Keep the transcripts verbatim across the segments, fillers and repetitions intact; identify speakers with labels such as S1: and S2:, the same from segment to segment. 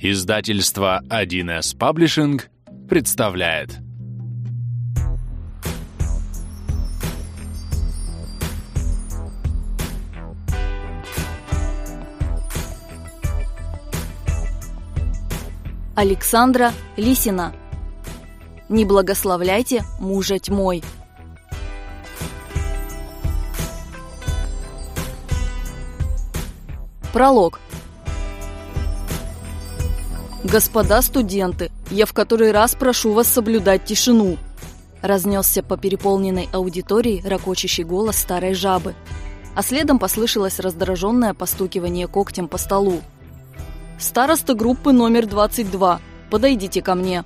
S1: Издательство один эс Publishing представляет.
S2: Александра Лисина. Не благословляйте мужа тьмой. Пролог. «Господа студенты, я в который раз прошу вас соблюдать тишину!» Разнесся по переполненной аудитории ракочущий голос старой жабы, а следом послышалось раздраженное постукивание когтем по столу. «Староста группы номер двадцать два, подойдите ко мне!»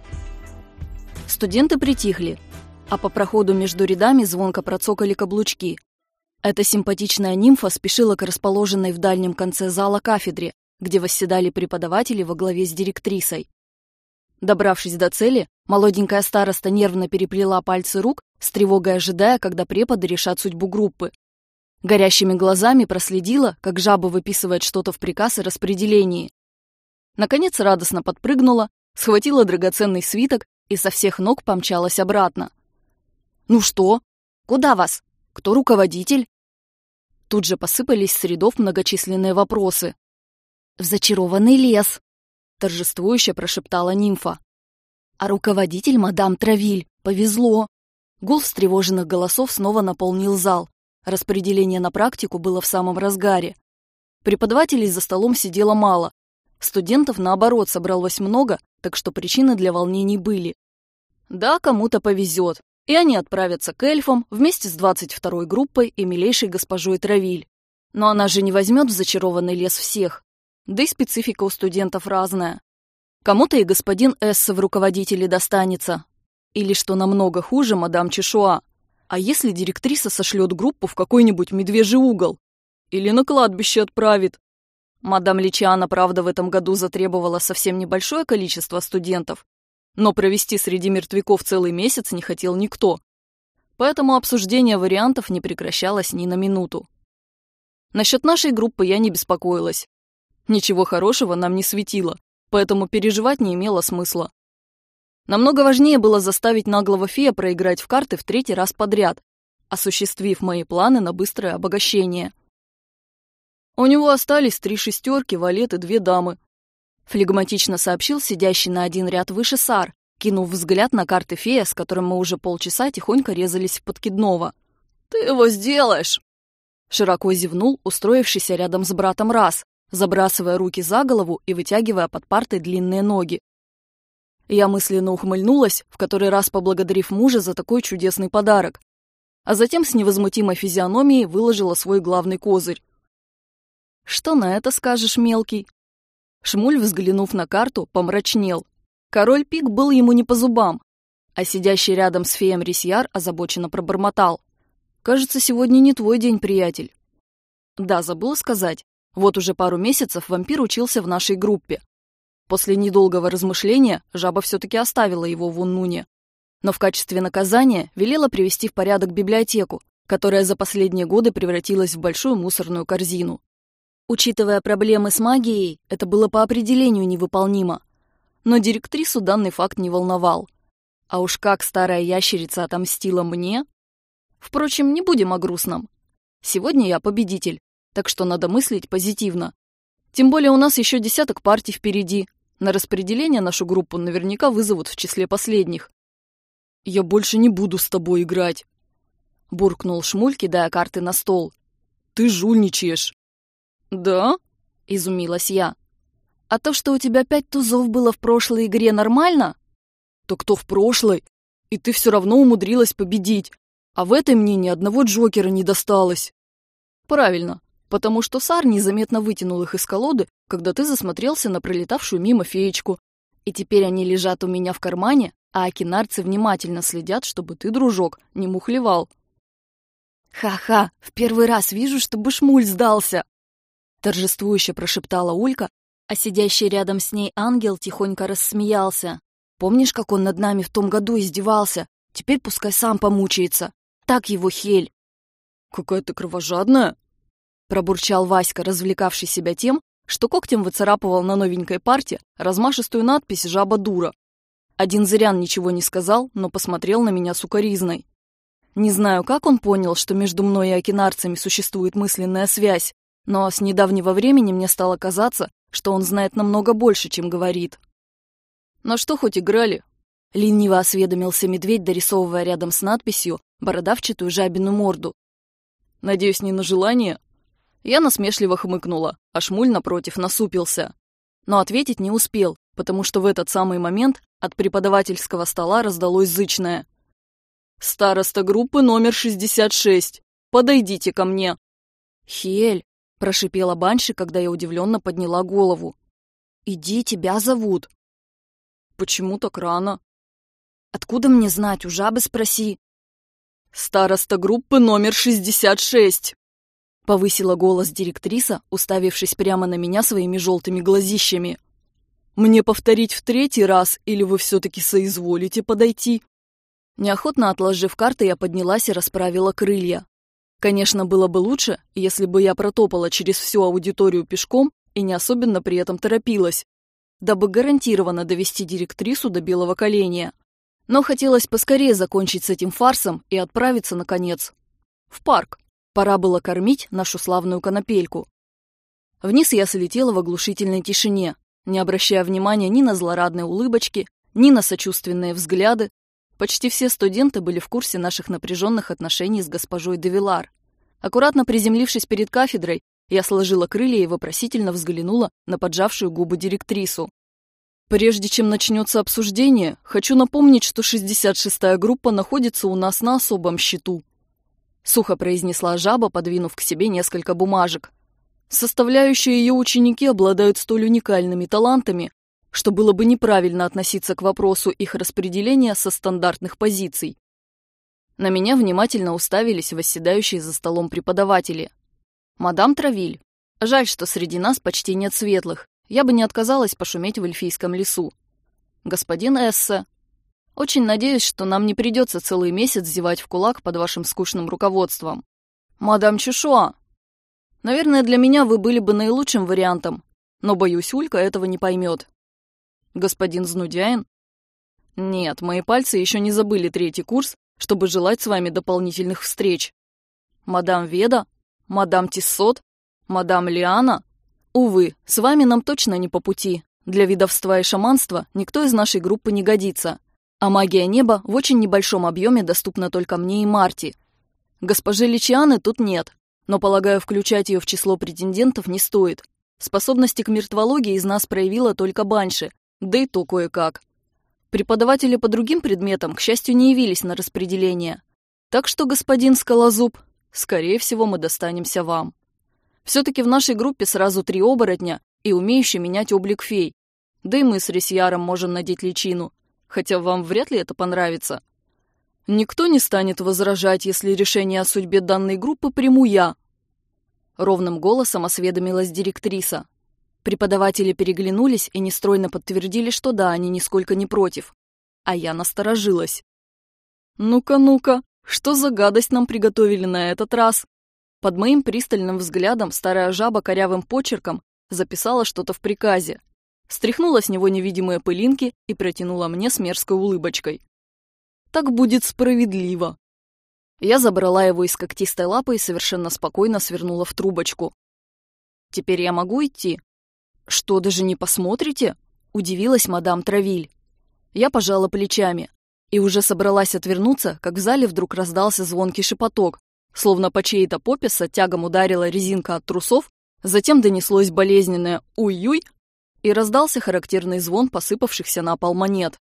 S2: Студенты притихли, а по проходу между рядами звонко процокали каблучки. Эта симпатичная нимфа спешила к расположенной в дальнем конце зала кафедре, где восседали преподаватели во главе с директрисой. Добравшись до цели, молоденькая староста нервно переплела пальцы рук, с тревогой ожидая, когда преподы решат судьбу группы. Горящими глазами проследила, как жаба выписывает что-то в приказ о распределении. Наконец радостно подпрыгнула, схватила драгоценный свиток и со всех ног помчалась обратно. «Ну что? Куда вас? Кто руководитель?» Тут же посыпались с рядов многочисленные вопросы. «В зачарованный лес», — торжествующе прошептала нимфа. «А руководитель мадам Травиль. Повезло». Гул встревоженных голосов снова наполнил зал. Распределение на практику было в самом разгаре. Преподавателей за столом сидело мало. Студентов, наоборот, собралось много, так что причины для волнений были. Да, кому-то повезет, и они отправятся к эльфам вместе с двадцать второй группой и милейшей госпожой Травиль. Но она же не возьмет в зачарованный лес всех. Да и специфика у студентов разная. Кому-то и господин Эссе в руководителе достанется. Или, что намного хуже, мадам Чешуа. А если директриса сошлет группу в какой-нибудь медвежий угол? Или на кладбище отправит? Мадам Личиана, правда, в этом году затребовала совсем небольшое количество студентов, но провести среди мертвяков целый месяц не хотел никто. Поэтому обсуждение вариантов не прекращалось ни на минуту. Насчет нашей группы я не беспокоилась. Ничего хорошего нам не светило, поэтому переживать не имело смысла. Намного важнее было заставить наглого фея проиграть в карты в третий раз подряд, осуществив мои планы на быстрое обогащение. У него остались три шестерки, валет и две дамы, флегматично сообщил сидящий на один ряд выше Сар, кинув взгляд на карты фея, с которым мы уже полчаса тихонько резались в подкидного. «Ты его сделаешь!» Широко зевнул устроившийся рядом с братом Раз, забрасывая руки за голову и вытягивая под партой длинные ноги. Я мысленно ухмыльнулась, в который раз поблагодарив мужа за такой чудесный подарок, а затем с невозмутимой физиономией выложила свой главный козырь. «Что на это скажешь, мелкий?» Шмуль, взглянув на карту, помрачнел. Король Пик был ему не по зубам, а сидящий рядом с феем Рисьяр озабоченно пробормотал. «Кажется, сегодня не твой день, приятель». Да, забыла сказать. Вот уже пару месяцев вампир учился в нашей группе. После недолгого размышления жаба все-таки оставила его в Уннуне, но в качестве наказания велела привести в порядок библиотеку, которая за последние годы превратилась в большую мусорную корзину. Учитывая проблемы с магией, это было по определению невыполнимо, но директрису данный факт не волновал. А уж как старая ящерица отомстила мне... Впрочем, не будем о грустном. Сегодня я победитель, так что надо мыслить позитивно. Тем более у нас еще десяток партий впереди. На распределение нашу группу наверняка вызовут в числе последних. «Я больше не буду с тобой играть», — буркнул Шмуль, кидая карты на стол. «Ты жульничаешь». «Да?» — изумилась я. «А то, что у тебя пять тузов было в прошлой игре, нормально?» «То кто в прошлой? И ты все равно умудрилась победить, а в этой мне ни одного джокера не досталось». «Правильно, потому что Сар незаметно вытянул их из колоды, когда ты засмотрелся на пролетавшую мимо феечку, и теперь они лежат у меня в кармане, а акинарцы внимательно следят, чтобы ты, дружок, не мухлевал». «Ха-ха, в первый раз вижу, чтобы Шмуль сдался!» Торжествующе прошептала Улька, а сидящий рядом с ней ангел тихонько рассмеялся. «Помнишь, как он над нами в том году издевался? Теперь пускай сам помучается. Так его хель!»
S3: «Какая ты кровожадная!»
S2: Пробурчал Васька, развлекавший себя тем, что когтем выцарапывал на новенькой парте размашистую надпись «Жаба дура». Один зырян ничего не сказал, но посмотрел на меня сукоризной. Не знаю, как он понял, что между мной и окинарцами существует мысленная связь, но с недавнего времени мне стало казаться, что он знает намного больше, чем говорит. «На что хоть играли?» — лениво осведомился медведь, дорисовывая рядом с надписью бородавчатую жабину морду. «Надеюсь, не на желание?» Я насмешливо хмыкнула, а Шмуль, напротив, насупился. Но ответить не успел, потому что в этот самый момент от преподавательского стола раздалось зычное: «Староста группы номер шестьдесят шесть, подойдите ко мне!» «Хель!» — прошипела Банши, когда я удивленно подняла голову. «Иди, тебя зовут!» «Почему так рано?» «Откуда мне знать, у жабы спроси!» «Староста группы номер шестьдесят шесть!» — повысила голос директриса, уставившись прямо на меня своими желтыми глазищами. «Мне повторить в третий раз, или вы все-таки соизволите подойти?» Неохотно отложив карты, я поднялась и расправила крылья. Конечно, было бы лучше, если бы я протопала через всю аудиторию пешком и не особенно при этом торопилась, дабы гарантированно довести директрису до белого коленя. Но хотелось поскорее закончить с этим фарсом и отправиться, наконец, в парк. Пора было кормить нашу славную конопельку. Вниз я слетела в оглушительной тишине, не обращая внимания ни на злорадные улыбочки, ни на сочувственные взгляды. Почти все студенты были в курсе наших напряженных отношений с госпожой де Вилар. Аккуратно приземлившись перед кафедрой, я сложила крылья и вопросительно взглянула на поджавшую губы директрису. «Прежде чем начнется обсуждение, хочу напомнить, что шестьдесят шестая группа находится у нас на особом счету», — сухо произнесла жаба, подвинув к себе несколько бумажек. «Составляющие ее ученики обладают столь уникальными талантами, что было бы неправильно относиться к вопросу их распределения со стандартных позиций». На меня внимательно уставились восседающие за столом преподаватели. «Мадам Травиль, жаль, что среди нас почти нет светлых. Я бы не отказалась пошуметь в эльфийском лесу. Господин Эссе, очень надеюсь, что нам не придется целый месяц зевать в кулак под вашим скучным руководством. Мадам Чушуа, наверное, для меня вы были бы наилучшим вариантом, но, боюсь, Улька этого не поймет. Господин Знудяин? Нет, мои пальцы еще не забыли третий курс, чтобы желать с вами дополнительных встреч. Мадам Веда? Мадам Тиссот? Мадам Лиана? Увы, с вами нам точно не по пути. Для ведовства и шаманства никто из нашей группы не годится. А магия неба в очень небольшом объеме доступна только мне и Марти. Госпожи Личианы тут нет, но, полагаю, включать ее в число претендентов не стоит. Способности к мертвологии из нас проявила только Банши, да и то кое-как. Преподаватели по другим предметам, к счастью, не явились на распределение. Так что, господин Скалозуб, скорее всего, мы достанемся вам. Все-таки в нашей группе сразу три оборотня и умеющий менять облик фей. Да и мы с Ресьяром можем надеть личину, хотя вам вряд ли это понравится. Никто не станет возражать, если решение о судьбе данной группы приму я. Ровным голосом осведомилась директриса. Преподаватели переглянулись и нестройно подтвердили, что да, они нисколько не против. А я насторожилась. «Ну-ка, ну-ка, что за гадость нам приготовили на этот раз?» Под моим пристальным взглядом старая жаба корявым почерком записала что-то в приказе, стряхнула с него невидимые пылинки и протянула мне с мерзкой улыбочкой. «Так будет справедливо». Я забрала его из когтистой лапы и совершенно спокойно свернула в трубочку. «Теперь я могу идти?» «Что, даже не посмотрите?» — удивилась мадам Травиль. Я пожала плечами и уже собралась отвернуться, как в зале вдруг раздался звонкий шепоток, словно по чьей-то попе с оттягом ударила резинка от трусов, затем донеслось болезненное «уй-юй» и раздался характерный звон посыпавшихся на пол монет.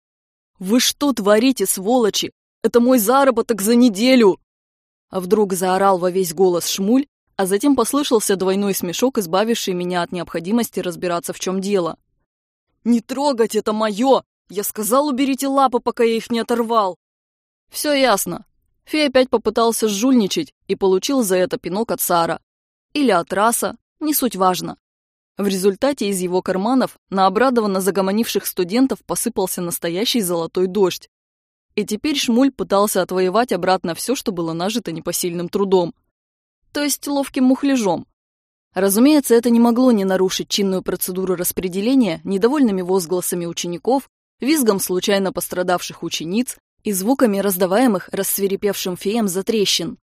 S2: «Вы что творите, сволочи? Это мой заработок за неделю!» А вдруг заорал во весь голос Шмуль, а затем послышался двойной смешок, избавивший меня от необходимости разбираться, в чем дело. «Не трогать, это мое! Я сказал, уберите лапы, пока я их не оторвал!» «Все ясно. Фей опять попытался жульничать и получил за это пинок от Сара. Или от Раса, не суть важно. В результате из его карманов на обрадованно загомонивших студентов посыпался настоящий золотой дождь. И теперь Шмуль пытался отвоевать обратно все, что было нажито непосильным трудом. То есть ловким мухляжом. Разумеется, это не могло не нарушить чинную процедуру распределения недовольными возгласами учеников, визгом случайно пострадавших учениц и звуками раздаваемых рассвирепевшим феям затрещин.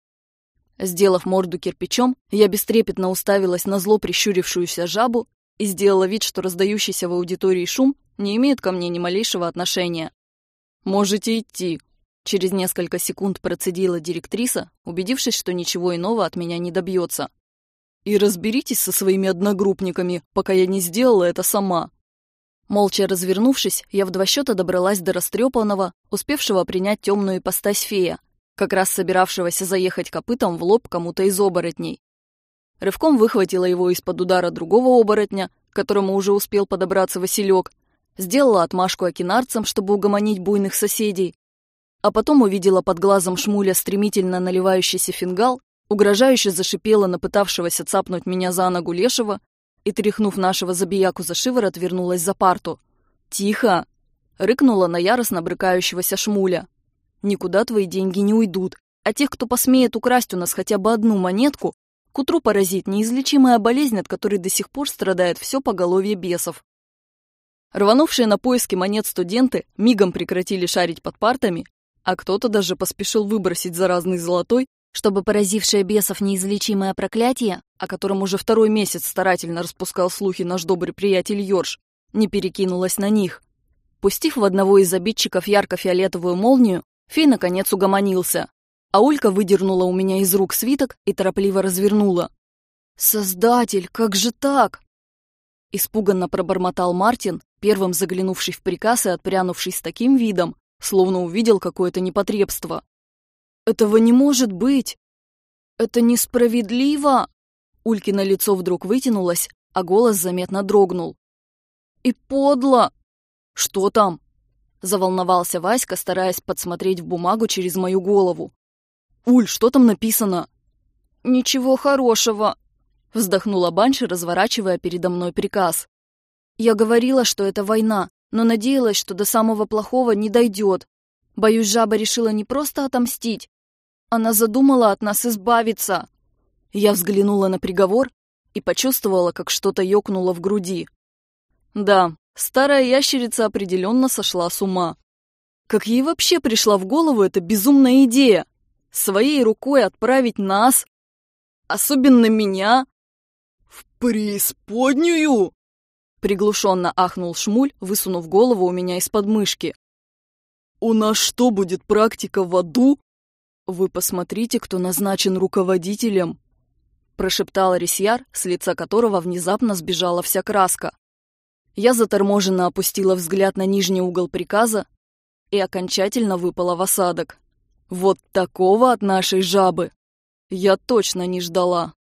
S2: Сделав морду кирпичом, я бестрепетно уставилась на зло прищурившуюся жабу и сделала вид, что раздающийся в аудитории шум не имеет ко мне ни малейшего отношения. «Можете идти», — через несколько секунд процедила директриса, убедившись, что ничего иного от меня не добьется. «И разберитесь со своими одногруппниками, пока я не сделала это сама». Молча развернувшись, я в два счета добралась до растрепанного, успевшего принять темную ипостась фея, как раз собиравшегося заехать копытом в лоб кому-то из оборотней. Рывком выхватила его из-под удара другого оборотня, к которому уже успел подобраться Василек, сделала отмашку окинарцам, чтобы угомонить буйных соседей, а потом увидела под глазом Шмуля стремительно наливающийся фингал, угрожающе зашипела на пытавшегося цапнуть меня за ногу лешего и, тряхнув нашего забияку за шиворот, вернулась за парту. «Тихо!» — рыкнула на яростно брыкающегося Шмуля. «Никуда твои деньги не уйдут, а тех, кто посмеет украсть у нас хотя бы одну монетку, к утру поразит неизлечимая болезнь, от которой до сих пор страдает все поголовье бесов». Рванувшие на поиски монет студенты мигом прекратили шарить под партами, а кто-то даже поспешил выбросить заразный золотой, чтобы поразившее бесов неизлечимое проклятие, о котором уже второй месяц старательно распускал слухи наш добрый приятель Йорш, не перекинулось на них. Пустив в одного из обидчиков ярко-фиолетовую молнию, фей наконец угомонился, а Улька выдернула у меня из рук свиток и торопливо развернула. «Создатель, как же так?» Испуганно пробормотал Мартин, первым заглянувший в приказ и отпрянувший с таким видом, словно увидел какое-то непотребство. «Этого не может быть! Это несправедливо!» Улькино лицо вдруг вытянулось, а голос заметно дрогнул. «И подло!» «Что там?» — заволновался Васька, стараясь подсмотреть в бумагу через мою голову. «Уль, что там написано?» «Ничего хорошего!» — вздохнула Банши, разворачивая передо мной приказ. «Я говорила, что это война, но надеялась, что до самого плохого не дойдет. Боюсь, жаба решила не просто отомстить. Она задумала от нас избавиться». Я взглянула на приговор и почувствовала, как что-то ёкнуло в груди. Да, старая ящерица определенно сошла с ума. Как ей вообще пришла в голову эта безумная идея? Своей рукой отправить нас, особенно меня, в преисподнюю? Приглушенно ахнул Шмуль, высунув голову у меня из-под мышки. «У нас что, будет практика в аду?» «Вы посмотрите, кто назначен руководителем», — прошептал Ресьяр, с лица которого внезапно сбежала вся краска. Я заторможенно опустила взгляд на нижний угол приказа и окончательно выпала в осадок. Вот такого от нашей жабы я точно не ждала.